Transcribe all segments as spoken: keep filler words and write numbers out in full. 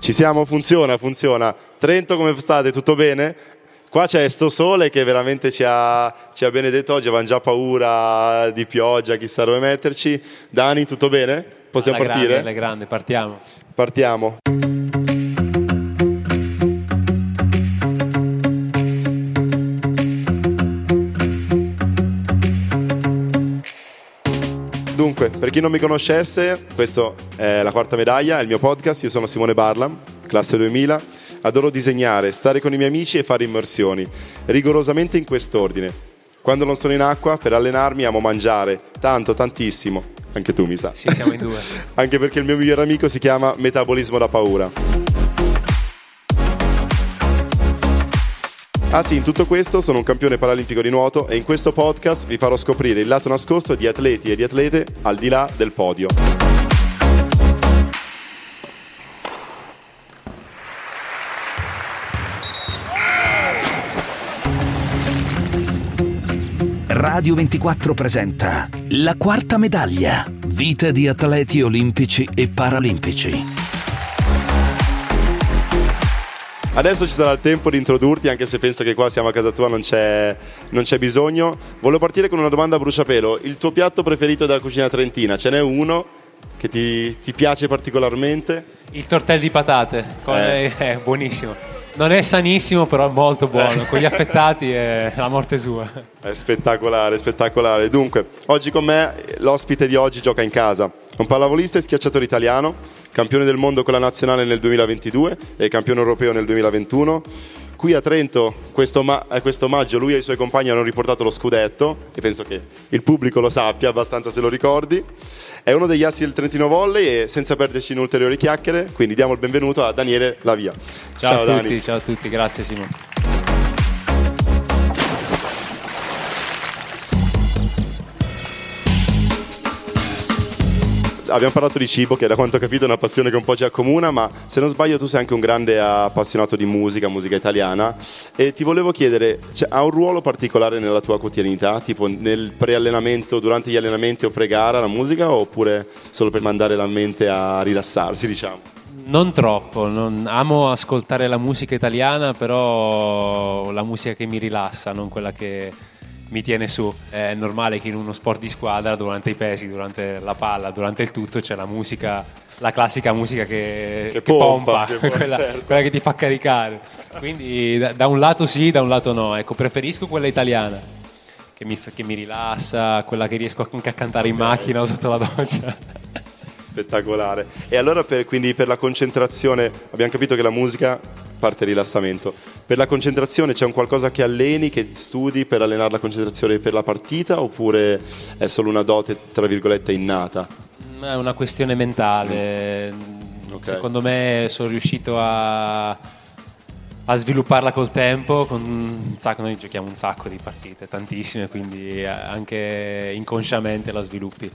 Ci siamo? Funziona, funziona. Trento, come state? Tutto bene? Qua c'è sto sole che veramente ci ha, ci ha benedetto oggi, avevamo già paura di pioggia, chissà dove metterci. Dani, tutto bene? Possiamo alla partire? Grande, alla grande, partiamo. Partiamo. Dunque, per chi non mi conoscesse, questa è la quarta medaglia, è il mio podcast, io sono Simone Barlam, classe duemila, adoro disegnare, stare con i miei amici e fare immersioni, rigorosamente in quest'ordine. Quando non sono in acqua, per allenarmi amo mangiare, tanto, tantissimo, anche tu mi sa. Sì, siamo in due. Anche perché il mio migliore amico si chiama Metabolismo da paura. Ah sì, in tutto questo sono un campione paralimpico di nuoto e in questo podcast vi farò scoprire il lato nascosto di atleti e di atlete al di là del podio. Radio ventiquattro presenta la quarta medaglia, vita di atleti olimpici e paralimpici. Adesso ci sarà il tempo di introdurti, anche se penso che qua siamo a casa tua, non c'è, non c'è bisogno. Volevo partire con una domanda a bruciapelo. Il tuo piatto preferito della cucina trentina? Ce n'è uno che ti, ti piace particolarmente? Il tortello di patate, con Eh. le- è buonissimo. Non è sanissimo, però è molto buono. Con gli affettati è la morte sua. È spettacolare, spettacolare. Dunque, oggi con me l'ospite di oggi gioca in casa. Un pallavolista e schiacciatore italiano, campione del mondo con la nazionale nel duemilaventidue e campione europeo nel duemilaventuno. Qui a Trento, questo, ma- eh, questo maggio, lui e i suoi compagni hanno riportato lo scudetto, e penso che il pubblico lo sappia, abbastanza se lo ricordi. È uno degli assi del Trentino Volley e senza perderci in ulteriori chiacchiere, quindi diamo il benvenuto a Daniele Lavia. Ciao, a tutti, Dani. ciao a tutti, grazie Simone. Abbiamo parlato di cibo, che da quanto ho capito è una passione che un po' ci accomuna, ma se non sbaglio tu sei anche un grande appassionato di musica, musica italiana, e ti volevo chiedere, cioè, ha un ruolo particolare nella tua quotidianità, tipo nel preallenamento, durante gli allenamenti o pre-gara la musica, oppure solo per mandare la mente a rilassarsi, diciamo? Non troppo, non- amo ascoltare la musica italiana, però la musica che mi rilassa, non quella che mi tiene su. È normale che in uno sport di squadra, durante i pesi, durante la palla, durante il tutto, c'è la musica, la classica musica che, Che che pompa, pompa, che pompa, quella, certo. quella che ti fa caricare. Quindi da, da un lato sì, da un lato no. Ecco, preferisco quella italiana, che mi, che mi rilassa, quella che riesco anche a cantare in macchina o sotto la doccia. Spettacolare. E allora per, quindi per la concentrazione, abbiamo capito che la musica parte rilassamento. Per la concentrazione c'è un qualcosa che alleni, che studi per allenare la concentrazione per la partita, oppure è solo una dote tra virgolette innata? È una questione mentale. Ok. Secondo me sono riuscito a, a svilupparla col tempo. Con un sacco, noi giochiamo un sacco di partite, tantissime, quindi anche inconsciamente la sviluppi.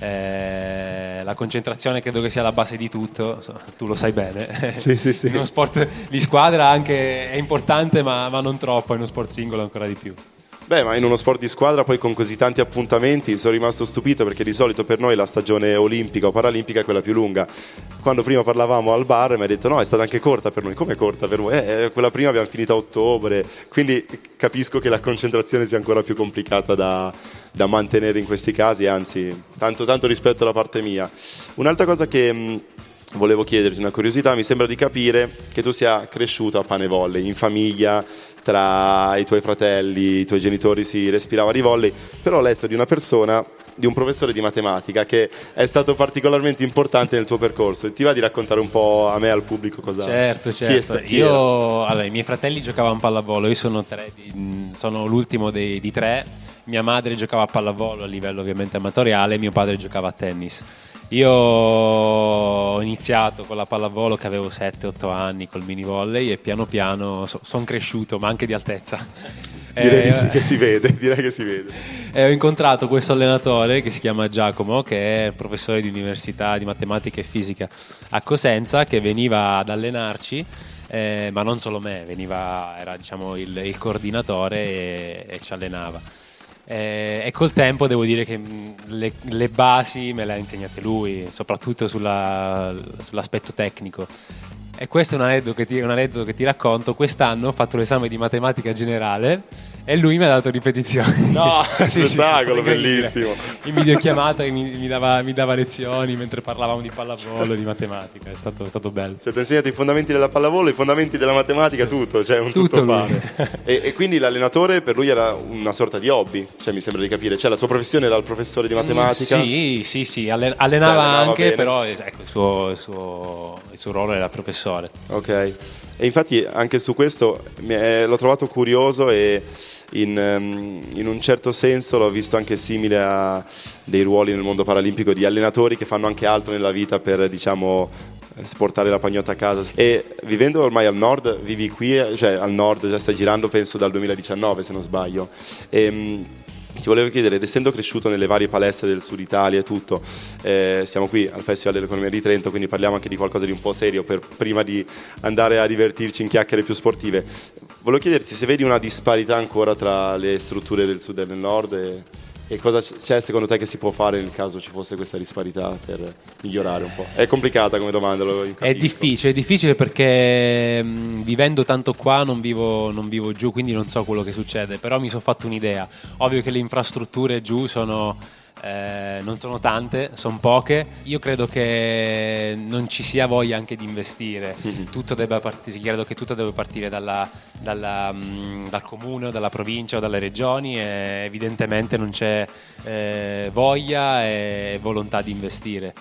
Eh, la concentrazione credo che sia la base di tutto, so, tu lo sai bene. Sì, sì, sì. In uno sport di squadra anche è importante, ma, ma non troppo, in uno sport singolo ancora di più. Beh, ma in uno sport di squadra poi con così tanti appuntamenti sono rimasto stupito, perché di solito per noi la stagione olimpica o paralimpica è quella più lunga. Quando prima parlavamo al bar mi ha detto no, è stata anche corta per noi. Come corta per voi? Eh, quella prima abbiamo finito a ottobre, quindi capisco che la concentrazione sia ancora più complicata da, da mantenere in questi casi, anzi tanto, tanto rispetto alla parte mia. Un'altra cosa che mh, volevo chiederti, una curiosità, mi sembra di capire che tu sia cresciuto a pane volley, in famiglia, tra i tuoi fratelli, i tuoi genitori si respirava di volley, però ho letto di una persona, di un professore di matematica che è stato particolarmente importante nel tuo percorso, e ti va di raccontare un po' a me e al pubblico cosa? Certo, Chi è certo. sta- chi Io, era? allora, i miei fratelli giocavano a pallavolo, io sono, tre, di- sono l'ultimo dei, di tre. Mia madre giocava a pallavolo a livello ovviamente amatoriale, mio padre giocava a tennis. Io ho iniziato con la pallavolo che avevo sette otto anni, col mini volley, e piano piano so, sono cresciuto, ma anche di altezza. Direi Eh, di sì, che si vede, direi che si vede. E ho incontrato questo allenatore che si chiama Giacomo, che è professore di università di matematica e fisica a Cosenza, che veniva ad allenarci, eh, ma non solo me, veniva, era diciamo il, il coordinatore e, e ci allenava. Eh, e col tempo devo dire che mh, le, le basi me le ha insegnate lui, soprattutto sulla, sull'aspetto tecnico. E questo è un aneddoto che ti, un aneddoto che ti racconto. Quest'anno ho fatto l'esame di matematica generale e lui mi ha dato ripetizioni. No, sì, spettacolo, sì, bellissimo. In videochiamata mi, mi, dava, mi dava lezioni mentre parlavamo di pallavolo, di matematica. È stato, è stato bello. Cioè ti ha insegnato i fondamenti della pallavolo, i fondamenti della matematica, tutto, cioè un tutto, tutto fare. E, e quindi l'allenatore per lui era una sorta di hobby, cioè mi sembra di capire. Cioè la sua professione era il professore di matematica? Mm, sì, sì, sì, allenava, cioè, allenava anche, bene. Però ecco, il, suo, il, suo, il suo ruolo era professore. Ok, e infatti anche su questo mi è, l'ho trovato curioso e in, in un certo senso l'ho visto anche simile a dei ruoli nel mondo paralimpico di allenatori che fanno anche altro nella vita per, diciamo, portare la pagnotta a casa. E vivendo ormai al nord, vivi qui, cioè al nord, già stai girando penso dal duemiladiciannove se non sbaglio. E, ti volevo chiedere, ed essendo cresciuto nelle varie palestre del sud Italia e tutto, eh, siamo qui al Festival dell'Economia di Trento, quindi parliamo anche di qualcosa di un po' serio per, prima di andare a divertirci in chiacchiere più sportive. Volevo chiederti se vedi una disparità ancora tra le strutture del sud e del nord e, e cosa c'è secondo te che si può fare nel caso ci fosse questa disparità per migliorare un po'. È complicata come domanda, lo capisco. È difficile, è difficile perché mh, vivendo tanto qua non vivo, non vivo giù, quindi non so quello che succede, però mi sono fatto un'idea. Ovvio che le infrastrutture giù sono eh, non sono tante, sono poche. Io credo che non ci sia voglia anche di investire. Mm-hmm. Tutto debba partire, credo che tutto deve partire dalla, dalla, mh, dal comune o dalla provincia o dalle regioni, e evidentemente non c'è eh, voglia e volontà di investire.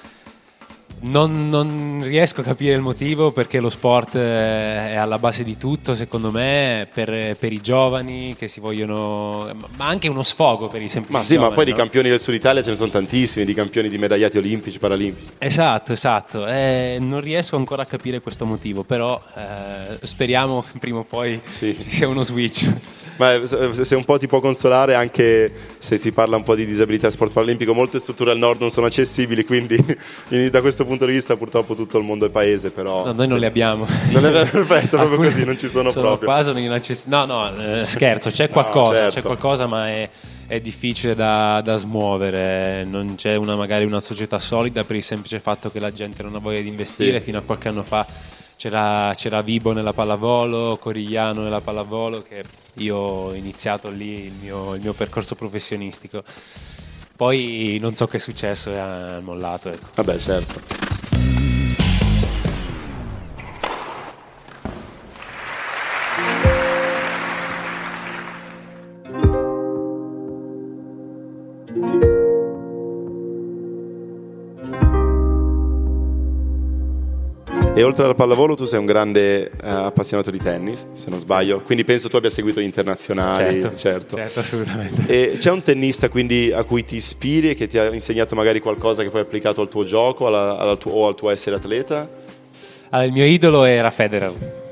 Non, non riesco a capire il motivo, perché lo sport è alla base di tutto, secondo me, per, per i giovani che si vogliono, ma anche uno sfogo per i semplici ma sì, giovani, ma poi no? Di campioni del Sud Italia ce ne sono tantissimi, di campioni di medagliati olimpici, paralimpici. Esatto, esatto. Eh, non riesco ancora a capire questo motivo, però eh, speriamo che prima o poi sì. ci sia uno switch. Ma se un po' ti può consolare, anche se si parla un po' di disabilità e sport paralimpico, molte strutture al nord non sono accessibili, quindi da questo punto di vista purtroppo tutto il mondo è paese, però no, noi non le abbiamo. Non è perfetto, proprio così, non ci sono, sono proprio. Quasi non inaccess- no, no, eh, scherzo, c'è qualcosa, no, certo. c'è qualcosa, ma è, è difficile da, da smuovere. Non c'è una, magari una società solida per il semplice fatto che la gente non ha voglia di investire. Sì. Fino a qualche anno fa C'era, c'era Vibo nella pallavolo, Corigliano nella pallavolo, che io ho iniziato lì il mio, il mio percorso professionistico. Poi non so che è successo e ha mollato. Ecco. Vabbè, certo. E oltre alla pallavolo tu sei un grande uh, appassionato di tennis, se non sbaglio, quindi penso tu abbia seguito gli internazionali. Certo, certo. certo, assolutamente. E c'è un tennista quindi a cui ti ispiri e che ti ha insegnato magari qualcosa che poi hai applicato al tuo gioco alla, alla tuo, o al tuo essere atleta? Allora, il mio idolo era Federer.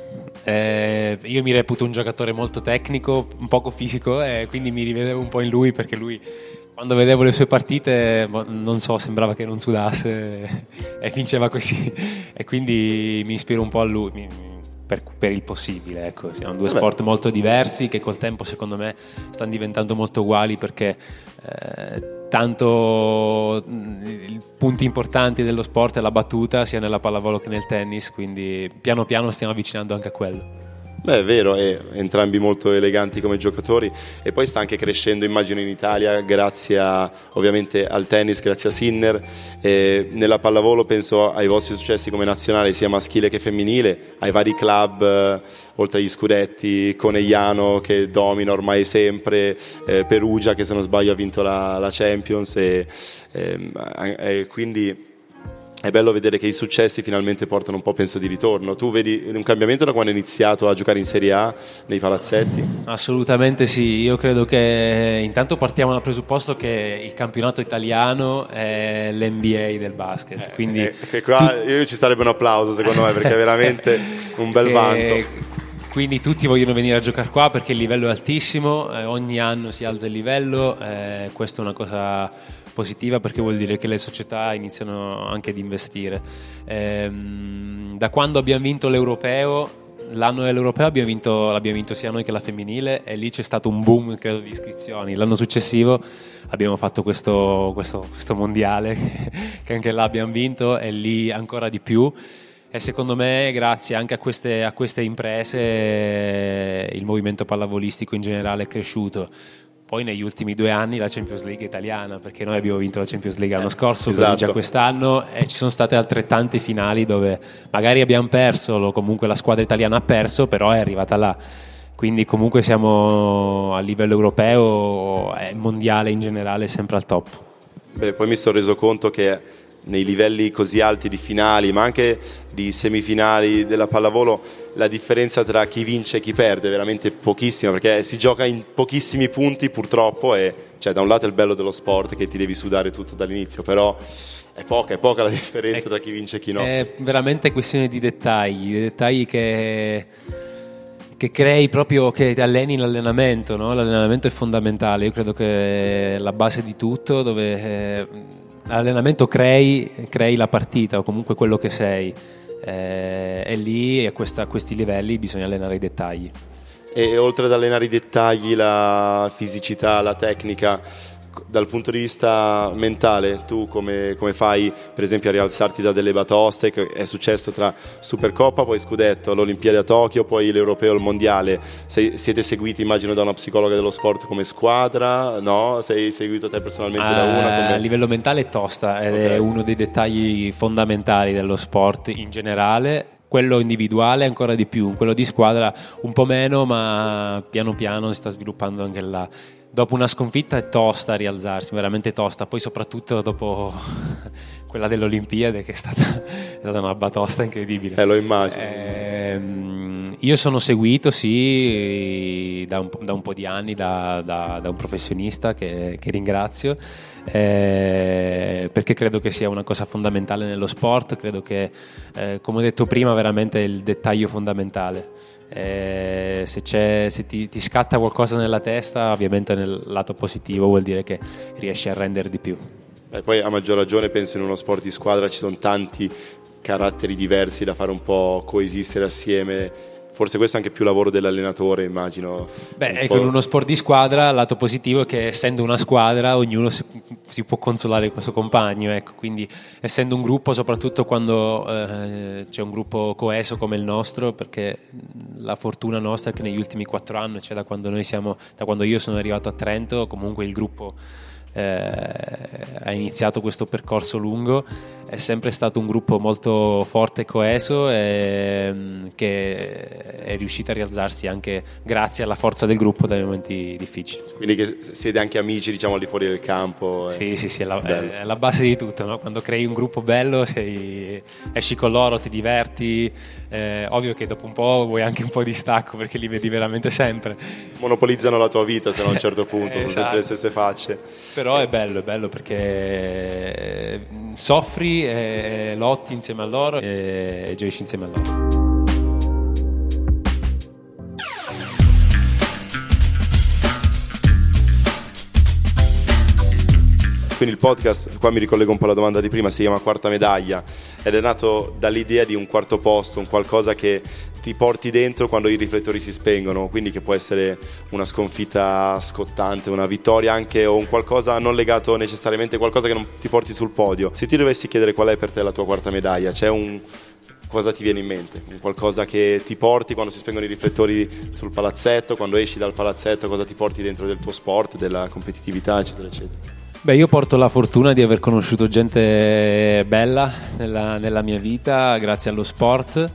Eh, io mi reputo un giocatore molto tecnico, un poco fisico, e quindi mi rivedevo un po' in lui, perché lui, quando vedevo le sue partite, non so, sembrava che non sudasse e vinceva così, e quindi mi ispiro un po' a lui per, per il possibile. Ecco, siamo due Vabbè. sport molto diversi che col tempo secondo me stanno diventando molto uguali, perché eh, tanto i punti importanti dello sport è la battuta, sia nella pallavolo che nel tennis, quindi piano piano stiamo avvicinando anche a quello. Beh, è vero, e entrambi molto eleganti come giocatori, e poi sta anche crescendo, immagino, in Italia grazie a, ovviamente al tennis, grazie a Sinner, e nella pallavolo penso ai vostri successi come nazionale sia maschile che femminile, ai vari club, eh, oltre agli scudetti, Conegliano che domina ormai sempre, eh, Perugia che se non sbaglio ha vinto la, la Champions, e, e, e quindi è bello vedere che i successi finalmente portano un po', penso, di ritorno. Tu vedi un cambiamento da quando hai iniziato a giocare in Serie A nei palazzetti? Assolutamente sì, io credo che intanto partiamo dal presupposto che il campionato italiano è l'N B A del basket, eh, quindi eh, che qua io ci starebbe un applauso secondo me, perché è veramente un bel vanto. Quindi tutti vogliono venire a giocare qua perché il livello è altissimo, eh, ogni anno si alza il livello, eh, questa è una cosa positiva, perché vuol dire che le società iniziano anche ad investire. Ehm, da quando abbiamo vinto l'Europeo, l'anno dell'Europeo abbiamo vinto, l'abbiamo vinto sia noi che la femminile, e lì c'è stato un boom, credo, di iscrizioni. L'anno successivo abbiamo fatto questo, questo, questo mondiale che anche là abbiamo vinto, e lì ancora di più. e secondo me grazie anche a queste, a queste imprese il movimento pallavolistico in generale è cresciuto. Poi negli ultimi due anni la Champions League italiana, perché noi abbiamo vinto la Champions League l'anno scorso, esatto. già quest'anno, e ci sono state altrettante finali dove magari abbiamo perso, o comunque la squadra italiana ha perso, però è arrivata là. Quindi comunque siamo a livello europeo e mondiale in generale sempre al top. Beh, poi mi sono reso conto che nei livelli così alti di finali, ma anche di semifinali della pallavolo, la differenza tra chi vince e chi perde è veramente pochissima, perché si gioca in pochissimi punti purtroppo, e cioè da un lato è il bello dello sport che ti devi sudare tutto dall'inizio, però è poca, è poca la differenza è, tra chi vince e chi no. È veramente questione di dettagli, di dettagli che... che crei proprio, che alleni l'allenamento, no? L'allenamento è fondamentale, io credo che è la base di tutto, dove eh, l'allenamento crei, crei la partita o comunque quello che sei, eh, e lì a, questa, a questi livelli bisogna allenare i dettagli. E oltre ad allenare i dettagli, la fisicità, la tecnica, dal punto di vista mentale, tu come, come fai per esempio a rialzarti da delle batoste, che è successo tra Supercoppa, poi Scudetto, l'Olimpiade a Tokyo, poi l'Europeo, il Mondiale. Sei, siete seguiti immagino da una psicologa dello sport come squadra, no? Sei seguito te personalmente ah, da una? Come... A livello mentale è tosta ed okay. È uno dei dettagli fondamentali dello sport in generale. Quello individuale ancora di più, quello di squadra un po' meno, ma piano piano si sta sviluppando anche là. Dopo una sconfitta è tosta rialzarsi, veramente tosta, poi soprattutto dopo quella dell'Olimpiade che è stata, è stata una batosta incredibile. Eh, lo immagino. Eh, io sono seguito, sì, da un, da un po' di anni da, da, da un professionista che, che ringrazio, eh, perché credo che sia una cosa fondamentale nello sport, credo che, eh, come ho detto prima, veramente è il dettaglio fondamentale. Eh, se, c'è, se ti, ti scatta qualcosa nella testa, ovviamente nel lato positivo vuol dire che riesci a rendere di più. E poi a maggior ragione penso in uno sport di squadra ci sono tanti caratteri diversi da fare un po' coesistere assieme. Forse questo è anche più lavoro dell'allenatore, immagino. Beh, ecco, in uno sport di squadra il lato positivo è che essendo una squadra ognuno si, si può consolare con il suo compagno, ecco. Quindi essendo un gruppo, soprattutto quando eh, c'è un gruppo coeso come il nostro, perché la fortuna nostra è che negli ultimi quattro anni, cioè da quando noi siamo, da quando io sono arrivato a Trento, comunque il gruppo eh, ha iniziato questo percorso lungo, è sempre stato un gruppo molto forte e coeso, e che è riuscito a rialzarsi anche grazie alla forza del gruppo dai momenti difficili. Quindi che siete anche amici, diciamo, al di fuori del campo. Sì, sì, sì, è la, è la base di tutto, no? Quando crei un gruppo bello, sei, esci con loro, ti diverti, eh, ovvio che dopo un po' vuoi anche un po' di stacco perché li vedi veramente sempre. Monopolizzano la tua vita, se no a un certo punto esatto. Sono sempre le stesse facce. Però è bello, è bello perché soffri e lotti insieme a loro e gioisci insieme a loro. Quindi il podcast, qua mi ricollego un po' alla domanda di prima, si chiama Quarta Medaglia ed è nato dall'idea di un quarto posto, un qualcosa che ti porti dentro quando i riflettori si spengono, quindi che può essere una sconfitta scottante, una vittoria anche, o un qualcosa non legato necessariamente, qualcosa che non ti porti sul podio. Se ti dovessi chiedere qual è per te la tua quarta medaglia, c'è un... cosa ti viene in mente? Un qualcosa che ti porti quando si spengono i riflettori sul palazzetto, quando esci dal palazzetto, cosa ti porti dentro del tuo sport, della competitività, eccetera, eccetera? Beh, io porto la fortuna di aver conosciuto gente bella nella, nella mia vita grazie allo sport.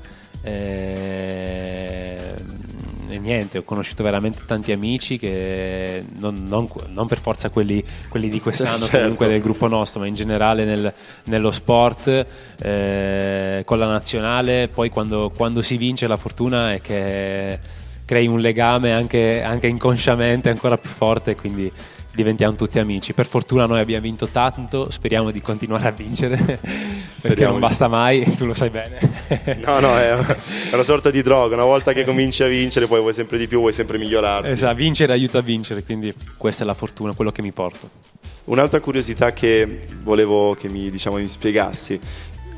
E, e niente, ho conosciuto veramente tanti amici che non, non, non per forza quelli, quelli di quest'anno, certo. Comunque del gruppo nostro, ma in generale nel, nello sport, eh, con la nazionale. Poi quando, quando si vince, la fortuna è che crei un legame anche, anche inconsciamente ancora più forte, quindi diventiamo tutti amici. Per fortuna noi abbiamo vinto tanto, speriamo di continuare a vincere perché speriamo. Non basta mai, tu lo sai bene. No, no, è una sorta di droga, una volta che cominci a vincere poi vuoi sempre di più, vuoi sempre migliorare. Esatto, vincere aiuta a vincere, quindi questa è la fortuna, quello che mi porto. Un'altra curiosità che volevo che mi, diciamo, mi spiegassi: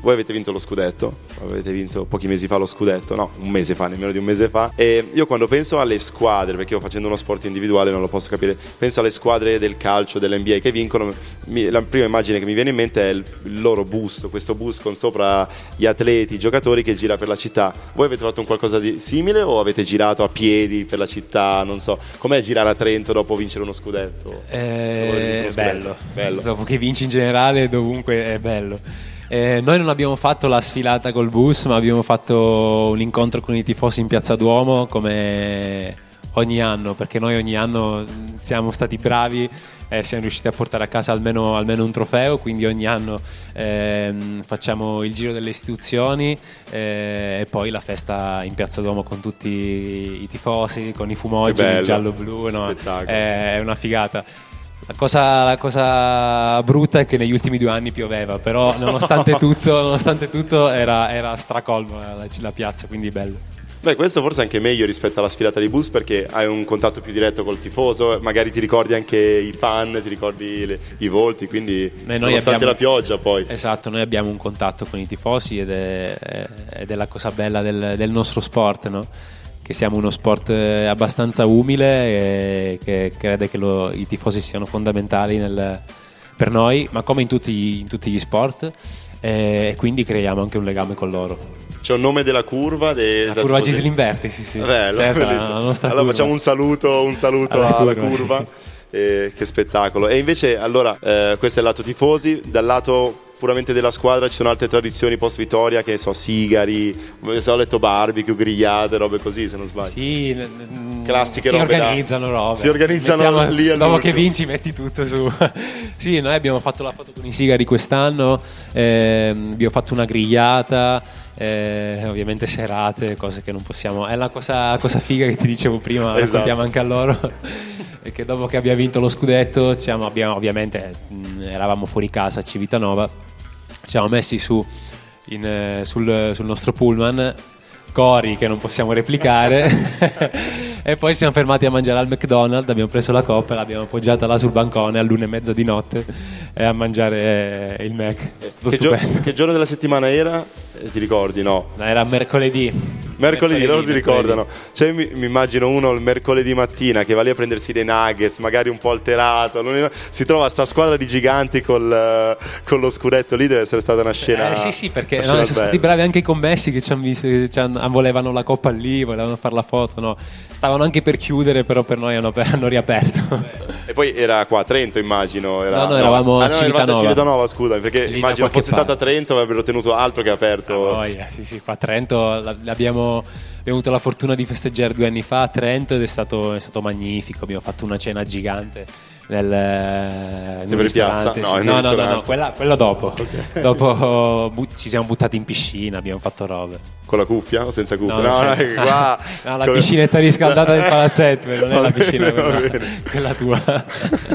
voi avete vinto lo scudetto, avete vinto pochi mesi fa lo scudetto, no, un mese fa, nemmeno di un mese fa, e io quando penso alle squadre, perché io facendo uno sport individuale non lo posso capire, penso alle squadre del calcio, dell'N B A che vincono, mi, la prima immagine che mi viene in mente è il, il loro bus, questo bus con sopra gli atleti, i giocatori che gira per la città. Voi avete fatto un qualcosa di simile o avete girato a piedi per la città, non so, com'è girare a Trento dopo vincere uno scudetto? Eh, uno scudetto? bello. bello, dopo che vinci in generale dovunque è bello. Eh, noi non abbiamo fatto la sfilata col bus, ma abbiamo fatto un incontro con i tifosi in Piazza Duomo come ogni anno, perché noi ogni anno siamo stati bravi e siamo riusciti a portare a casa almeno, almeno un trofeo, quindi ogni anno ehm, facciamo il giro delle istituzioni eh, e poi la festa in Piazza Duomo con tutti i tifosi, con i fumoggi giallo-blu, no? È una figata. La cosa, la cosa brutta è che negli ultimi due anni pioveva, però nonostante tutto, nonostante tutto era, era stracolmo la, la piazza, quindi bello. Beh, questo forse è anche meglio rispetto alla sfilata di bus, perché hai un contatto più diretto col tifoso, magari ti ricordi anche i fan, ti ricordi le, i volti, quindi noi nonostante abbiamo, la pioggia poi. Esatto, noi abbiamo un contatto con i tifosi ed è, ed è la cosa bella del, del nostro sport, no? Che siamo uno sport abbastanza umile e che crede che lo, i tifosi siano fondamentali nel, per noi, ma come in tutti, in tutti gli sport, e quindi creiamo anche un legame con loro. C'è un nome della curva? De, la curva Gislinberti, sì sì. Bello, certo, la, la nostra allora curva. Facciamo un saluto, un saluto alla, alla curva. curva. Sì. Eh, che spettacolo. E invece, allora, eh, questo è il lato tifosi, dal lato puramente della squadra ci sono altre tradizioni post vittoria, che ne so, sigari, se ho letto barbecue, grigliate, robe così, se non sbaglio. Sì, classiche si robe organizzano da... robe. Si organizzano Mettiamo, lì dopo all'ultimo. che vinci metti tutto su. Sì, noi abbiamo fatto la foto con i sigari quest'anno, ehm, abbiamo fatto una grigliata, eh, ovviamente serate, cose che non possiamo. È la cosa, cosa figa che ti dicevo prima, esatto. Raccontiamo anche a loro. E che dopo che abbiamo vinto lo scudetto, diciamo, abbiamo, ovviamente mh, eravamo fuori casa a Civitanova, ci siamo messi su in, eh, sul, sul nostro pullman, cori che non possiamo replicare e poi ci siamo fermati a mangiare al McDonald's, abbiamo preso la coppa e l'abbiamo appoggiata là sul bancone all'una e mezza di notte e a mangiare il Mac. È stato che, stupendo. Gio- che giorno della settimana era? Eh, ti ricordi? No, no, era mercoledì. Mercoledì, mercoledì loro si mercoledì. ricordano. Cioè mi, mi immagino uno il mercoledì mattina che va lì a prendersi dei nuggets, magari un po' alterato, si trova sta squadra di giganti col, con lo scudetto lì, deve essere stata una scena. Eh, sì sì, perché no, no, sono stati bravi anche i commessi che ci hanno visto, che ci hanno, volevano la coppa lì, volevano fare la foto, no. Stavano anche per chiudere, però per noi hanno, hanno riaperto. E poi era qua a Trento, immagino. Era, no, no, eravamo ah, a no, Civitanova. a Civitanova, scusa, perché lì immagino fosse parte. stata a Trento avrebbero tenuto altro che aperto. Oh, yeah, sì, sì, qua a Trento l'abbiamo, abbiamo avuto la fortuna di festeggiare due anni fa a Trento ed è stato, è stato magnifico. Abbiamo fatto una cena gigante nel, nel ristorante. Piazza? No, sì. no, no, no, no, quella, quella dopo. Okay. Dopo bu- ci siamo buttati in piscina, abbiamo fatto robe. Con la cuffia o senza cuffia? No, no, senza... no, qua... no la piscinetta riscaldata del palazzetto, non è la piscina quella, quella tua.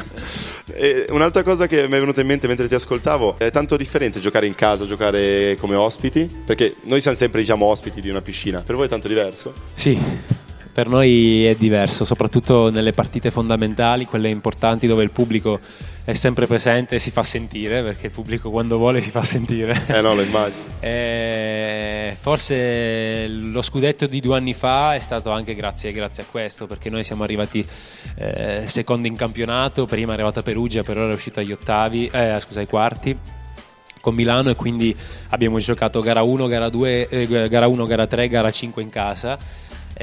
E un'altra cosa che mi è venuta in mente mentre ti ascoltavo, è tanto differente giocare in casa, giocare come ospiti? Perché noi siamo sempre, diciamo, ospiti di una piscina, per voi è tanto diverso? Sì, per noi è diverso, soprattutto nelle partite fondamentali, quelle importanti dove il pubblico è sempre presente e si fa sentire, perché il pubblico quando vuole si fa sentire. Eh no, lo immagino. E forse lo scudetto di due anni fa è stato anche grazie, grazie a questo, perché noi siamo arrivati eh, secondi in campionato, prima è arrivata Perugia, per ora è uscito agli ottavi, eh, scusa, ai quarti con Milano, e quindi abbiamo giocato gara uno, gara due, eh, gara uno, gara tre, gara cinque in casa.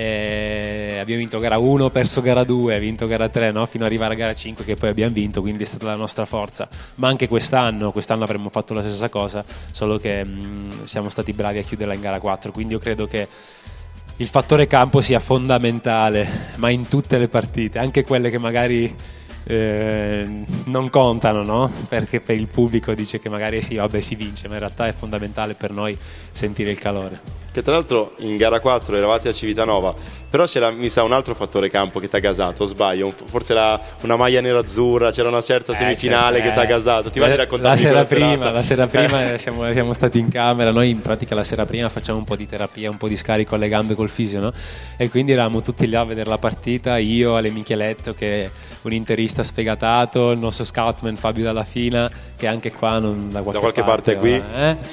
E abbiamo vinto gara uno, perso gara due, vinto gara tre, no? Fino ad arrivare a gara cinque che poi abbiamo vinto, quindi è stata la nostra forza. Ma anche quest'anno, quest'anno avremmo fatto la stessa cosa, solo che mh, siamo stati bravi a chiuderla in gara quattro, quindi io credo che il fattore campo sia fondamentale, ma in tutte le partite, anche quelle che magari eh, non contano, no? Perché per il pubblico dice che magari sì, vabbè, si vince, ma in realtà è fondamentale per noi sentire il calore. Che tra l'altro in gara quattro eravate a Civitanova, però c'era, mi sa, un altro fattore campo che ti ha gasato, o sbaglio? Forse era una maglia nera-azzurra, c'era una certa semifinale eh, certo, che ti ha gasato. Ti va di raccontarmi la sera prima, serata? La sera prima siamo, siamo stati in camera, noi in pratica la sera prima facciamo un po' di terapia, un po' di scarico alle gambe col fisio, no? E quindi eravamo tutti là a vedere la partita, io, Ale Micheletto che è un interista sfegatato, il nostro scoutman Fabio Dalla Fina che anche qua non, da qualche, da qualche parte, parte qui eh?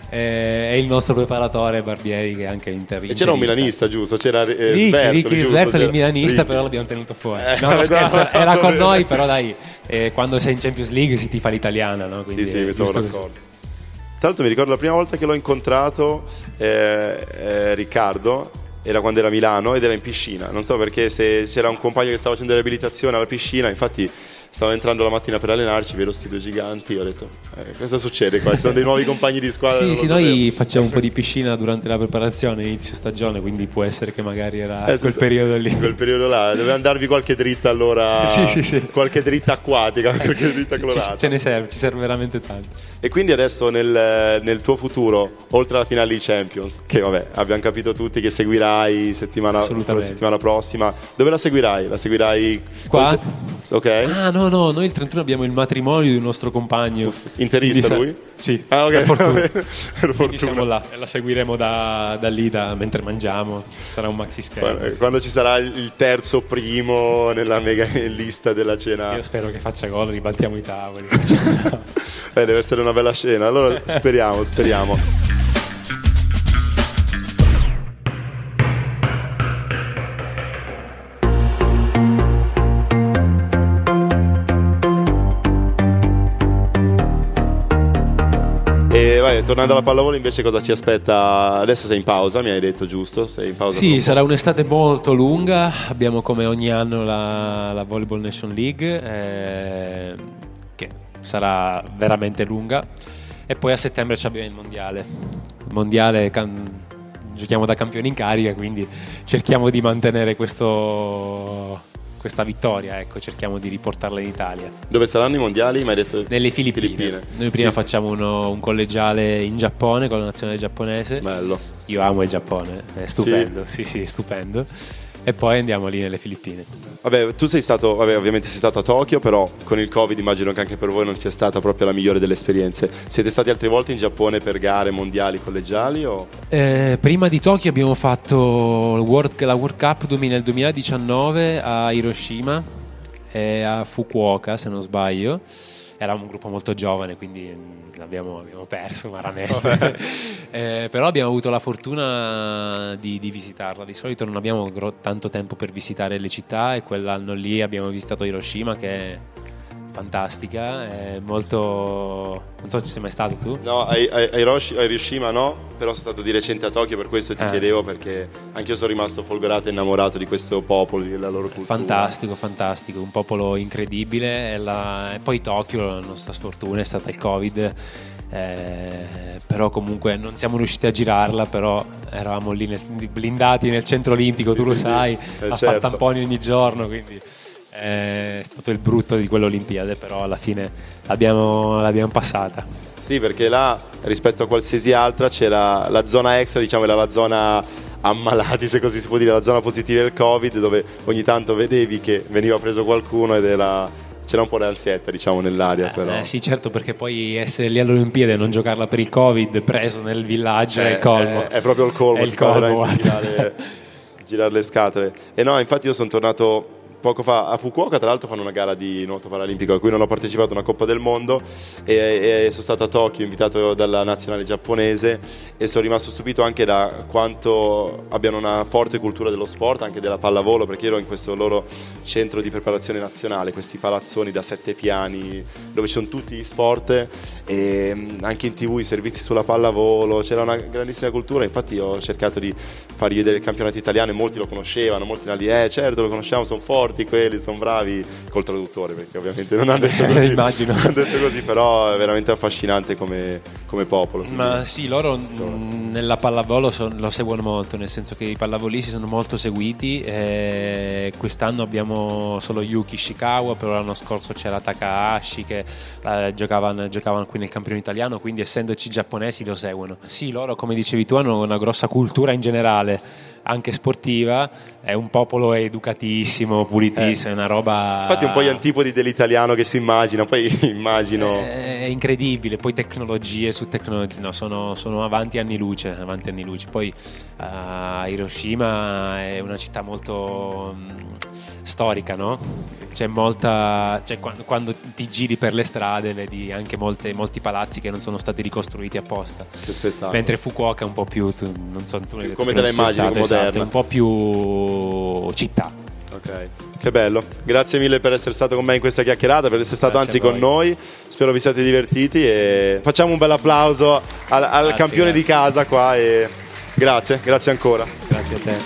eh, e il nostro preparatore Barbieri, che è anche inter- e c'era un milanista, giusto? C'era eh, Ricky, Svertoli, Ricky giusto? Svertoli, il C'era- milanista, Ricky. però l'abbiamo tenuto fuori. Eh, No, no, scherzo, no, era con bene. noi, però dai, eh, quando sei in Champions League si tifa l'italiana, no? Quindi Sì, sì, è mi trovo giusto così. d'accordo. Tra l'altro mi ricordo la prima volta che l'ho incontrato, eh, eh, Riccardo, era quando era a Milano ed era in piscina. Non so perché, se c'era un compagno che stava facendo la riabilitazione alla piscina, infatti stavo entrando la mattina per allenarci, vedo sti due giganti, ho detto eh, cosa succede qua? Ci sono dei nuovi compagni di squadra? Sì, non sì, lo noi sapevo. facciamo un po' di piscina durante la preparazione, inizio stagione, quindi può essere che magari era Eh, quel sì, periodo lì. in quel periodo là doveva andarvi qualche dritta allora. Sì, sì, sì. Qualche dritta acquatica, qualche dritta Ci- colorata. ce ne serve, ci serve veramente tanto. E quindi adesso nel, nel tuo futuro, oltre alla finale di Champions, che vabbè abbiamo capito tutti che seguirai settimana, Assolutamente. la settimana prossima, dove la seguirai? La seguirai Qua? Ok. Ah, no, no, noi il trentuno abbiamo il matrimonio di un nostro compagno. Interista Quindi sa- lui? Sì, Ah, ok. per fortuna. Per Quindi fortuna. siamo là e la seguiremo da, da lì da- mentre mangiamo. Sarà un maxi schermo. Quando, quando ci sarà il il terzo primo nella mega lista della cena. Io spero che faccia gol, ribaltiamo i tavoli. Eh, deve essere una bella scena. Allora speriamo, speriamo. E vai, tornando alla pallavolo invece cosa ci aspetta? Adesso sei in pausa, mi hai detto, giusto? Sei in pausa per Sì, un sarà un'estate molto lunga. Abbiamo come ogni anno la, la Volleyball Nation League, eh, che sarà veramente lunga. E poi a settembre ci abbiamo il mondiale. Il mondiale can- giochiamo da campioni in carica, quindi cerchiamo di mantenere questo, questa vittoria, ecco, cerchiamo di riportarla in Italia. po'. Dove saranno i mondiali? Mi hai detto Nelle Filippine. Noi prima Sì, facciamo uno- un collegiale in Giappone con la nazionale giapponese. bello. Io amo il Giappone, è stupendo, sì, sì, stupendo. E poi andiamo lì nelle Filippine. Vabbè, tu sei stato, vabbè, ovviamente sei stato a Tokyo, però con il Covid immagino che anche per voi non sia stata proprio la migliore delle esperienze. Siete stati altre volte in Giappone per gare mondiali collegiali o? Eh, prima di Tokyo abbiamo fatto il World- la World Cup duemila nel duemiladiciannove a Hiroshima e a Fukuoka, se non sbaglio. Era un gruppo molto giovane, quindi l'abbiamo abbiamo perso malamente. eh, però abbiamo avuto la fortuna di, di visitarla. Di solito non abbiamo gro- tanto tempo per visitare le città, e quell'anno lì abbiamo visitato Hiroshima, che è fantastica, è molto... non so se ci sei mai stato tu. No, a, a- a Hiroshi- a Hiroshima no, però sono stato di recente a Tokyo, per questo ti Ah. chiedevo, perché anche io sono rimasto folgorato e innamorato di questo popolo, della loro cultura. Fantastico, fantastico, un popolo incredibile. E, la- e poi Tokyo, la nostra sfortuna è stata il Covid, eh, però comunque non siamo riusciti a girarla, però eravamo lì nel- blindati nel centro olimpico, tu Sì, lo sì, sai, sì. Eh, a certo. fare tamponi ogni giorno, quindi è stato il brutto di quelle Olimpiadi, però alla fine l'abbiamo, l'abbiamo passata. Sì, perché là rispetto a qualsiasi altra c'era la zona extra, diciamo, era la zona ammalati, se così si può dire, la zona positiva del Covid, dove ogni tanto vedevi che veniva preso qualcuno ed era... c'era un po' di ansietta, diciamo, nell'aria, però. Eh, sì, certo, perché poi essere lì alle Olimpiadi e non giocarla per il Covid, preso nel villaggio, Cioè, è il colmo. È, è proprio il colmo, È il ti fa colmo, veramente guarda. girare, girare le scatole. E no, infatti io sono tornato poco fa a Fukuoka, tra l'altro fanno una gara di nuoto paralimpico a cui non ho partecipato, una Coppa del Mondo, e, e sono stato a Tokyo invitato dalla nazionale giapponese, e sono rimasto stupito anche da quanto abbiano una forte cultura dello sport, anche della pallavolo, perché ero in questo loro centro di preparazione nazionale, questi palazzoni da sette piani dove ci sono tutti gli sport, e mh, anche in tv i servizi sulla pallavolo, c'era una grandissima cultura. Infatti ho cercato di fargli vedere il campionato italiano e molti lo conoscevano, molti erano lì, eh certo lo conosciamo, sono forti quelli, sono bravi, col traduttore, perché ovviamente non hanno detto così, Immagino. non hanno detto così, però è veramente affascinante come, come popolo. quindi- Ma sì, loro mh, nella pallavolo son- lo seguono molto, nel senso che i pallavolisti sono molto seguiti. E quest'anno abbiamo solo Yuki Ishikawa, però l'anno scorso c'era Takahashi che eh, giocavano, giocavano qui nel campione italiano, quindi essendoci giapponesi lo seguono. Sì, loro, come dicevi tu, hanno una grossa cultura in generale, anche sportiva, è un popolo educatissimo, pulitissimo, pulitissima, è una roba... Infatti un po' gli antipodi dell'italiano che si immagina, poi immagino... È incredibile, poi tecnologie su tecnologie, no, sono, sono avanti anni luce, avanti anni luce. Poi uh, Hiroshima è una città molto mh, storica, no? C'è molta... Cioè, quando, quando ti giri per le strade vedi anche molte, molti palazzi che non sono stati ricostruiti apposta. Che spettacolo. Mentre Fukuoka è un po' più... Tu, non so, tu come te la immagini, moderna. Esatto, è un po' più città. Ok, che bello. Grazie mille per essere stato con me in questa chiacchierata, per essere stato Grazie anzi con noi. Spero vi siate divertiti e facciamo un bel applauso al, al grazie, campione grazie. di casa qua e grazie, grazie ancora. Grazie a te.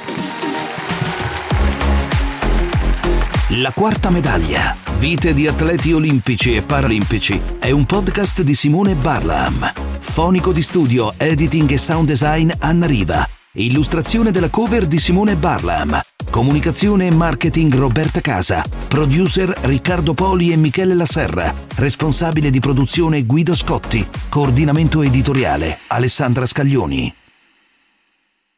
La quarta medaglia, vite di atleti olimpici e paralimpici, è un podcast di Simone Barlam. Fonico di studio, editing e sound design Anna Riva. Illustrazione della cover di Simone Barlam. Comunicazione e marketing Roberta Casa. Producer Riccardo Poli e Michele Laserra. Responsabile di produzione Guido Scotti. Coordinamento editoriale Alessandra Scaglioni.